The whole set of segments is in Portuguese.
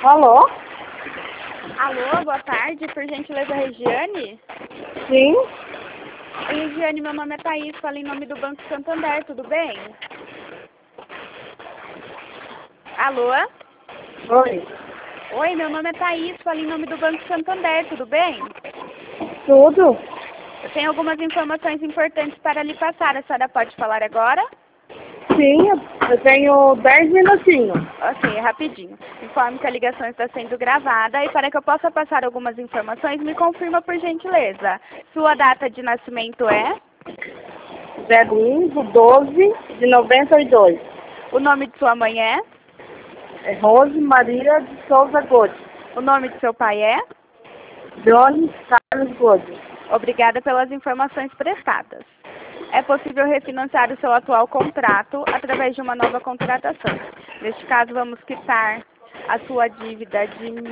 Alô? Alô, boa tarde, por gentileza, Regiane? Sim? Oi, Regiane, meu nome é Thaís, falo em nome do Banco Santander, tudo bem? Alô? Oi. Oi, meu nome é Thaís, falo em nome do Banco Santander, tudo bem? Tudo? Eu tenho algumas informações importantes para lhe passar, a senhora pode falar agora? Sim, eu tenho 10 minutinhos. Ok, rapidinho. Informe que a ligação está sendo gravada e para que eu possa passar algumas informações, me confirma por gentileza. Sua data de nascimento é? 01/12/92. O nome de sua mãe é? É Rose Maria de Souza Gomes. O nome de seu pai é? Jones Carlos Gomes. Obrigada pelas informações prestadas. É possível refinanciar o seu atual contrato através de uma nova contratação. Neste caso, vamos quitar a sua dívida de R$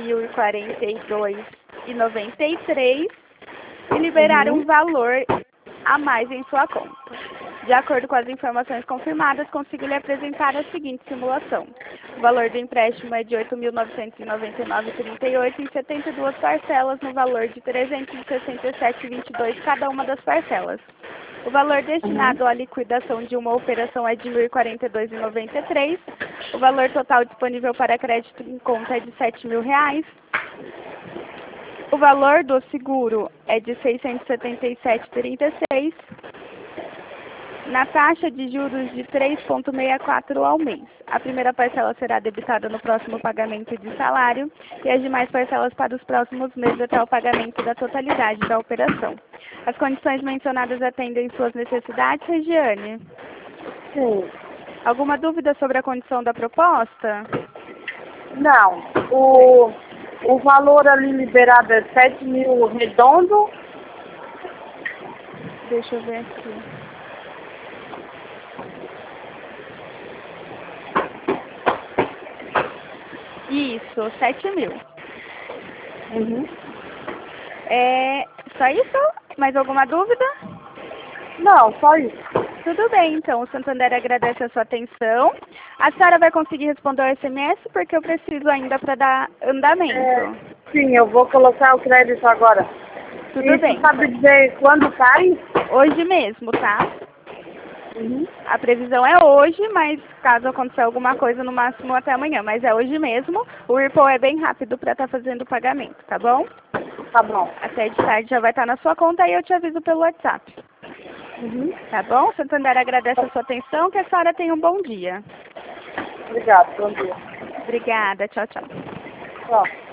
1.042,93 e liberar um valor a mais em sua conta. De acordo com as informações confirmadas, consigo lhe apresentar a seguinte simulação. O valor do empréstimo é de R$ 8.999,38 em 72 parcelas, no valor de R$ 367,22 cada uma das parcelas. O valor destinado à liquidação de uma operação é de R$ 1.042,93. O valor total disponível para crédito em conta é de R$ 7.000. O valor do seguro é de R$ 677,36. Na taxa de juros de 3,64 ao mês. A primeira parcela será debitada no próximo pagamento de salário e as demais parcelas para os próximos meses até o pagamento da totalidade da operação. As condições mencionadas atendem suas necessidades, Regiane? Sim. Alguma dúvida sobre a condição da proposta? Não. O valor ali liberado é 7 mil redondo. Deixa eu ver aqui. Isso, 7.000. Uhum. É só isso? Mais alguma dúvida? Não, só isso. Tudo bem, então. O Santander agradece a sua atenção. A senhora vai conseguir responder o SMS porque eu preciso ainda para dar andamento. Sim, eu vou colocar o crédito agora. Tudo bem. Você sabe dizer quando sai? Hoje mesmo, tá? Uhum. A previsão é hoje, mas caso acontecer alguma coisa, no máximo até amanhã. Mas é hoje mesmo. O Ripple é bem rápido para estar fazendo o pagamento, tá bom? Tá bom. Até de tarde já vai estar na sua conta e eu te aviso pelo WhatsApp. Uhum. Tá bom? O Santander agradece a sua atenção. Que a senhora tenha um bom dia. Obrigado, bom dia. Obrigada. Tchau, tchau. Tchau.